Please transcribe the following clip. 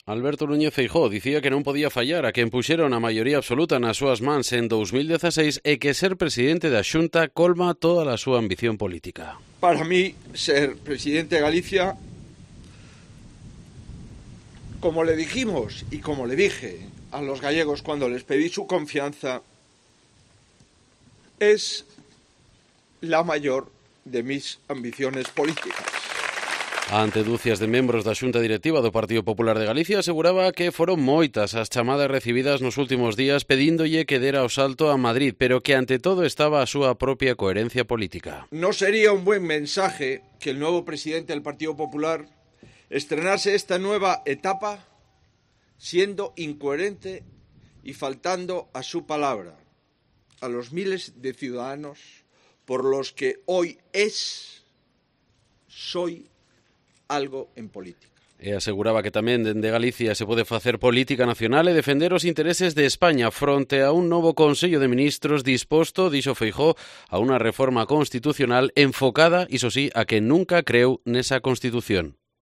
Alberto Núñez Feijóo dicía que non podía fallar a quen puxeron a maioría absoluta nas súas mans en 2016 e que ser presidente da Xunta colma toda a súa ambición política. Para mí, ser presidente de Galicia, como le dijimos y como le dije a los gallegos cuando les pedí su confianza, es la mayor de mis ambiciones políticas. Ante dúcias de membros da Xunta Directiva do Partido Popular de Galicia aseguraba que foron moitas as chamadas recibidas nos últimos días pedíndolle que dera o salto a Madrid, pero que ante todo estaba a súa propia coherencia política. No sería un buen mensaje que el nuevo presidente del Partido Popular estrenase esta nueva etapa siendo incoherente y faltando a su palabra, a los miles de ciudadanos por los que hoy soy algo en política. E aseguraba que tamén dende Galicia se pode facer política nacional e defender os intereses de España fronte a un novo Consello de Ministros disposto, dixo Feijóo, a unha reforma constitucional enfocada, iso sí, a que nunca creeu nesa Constitución.